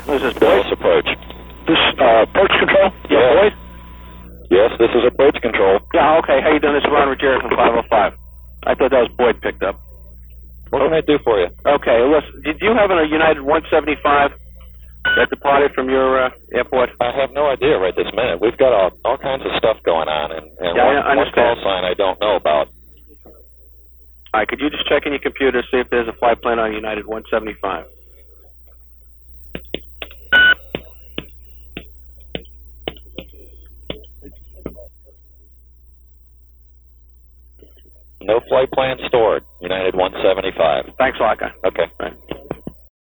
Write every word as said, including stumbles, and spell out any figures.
This is Dallas Boyd. approach. This, uh, approach control? Yeah, Yes. Boyd? Yes, this is approach control. Yeah, okay. How you doing? This is Ron Ruggiero from five oh five. I thought that was Boyd picked up. What can I do for you? Okay, listen, did you have a United one seventy-five that departed from your uh, airport? I have no idea right this minute. We've got all, all kinds of stuff going on, and, and Yeah, one, I one call understand. sign I don't know about. All right, could you just check in your computer, see if there's a flight plan on United one seventy-five? No flight plan stored. United one seventy-five. Thanks a lot, guy. Okay. All right.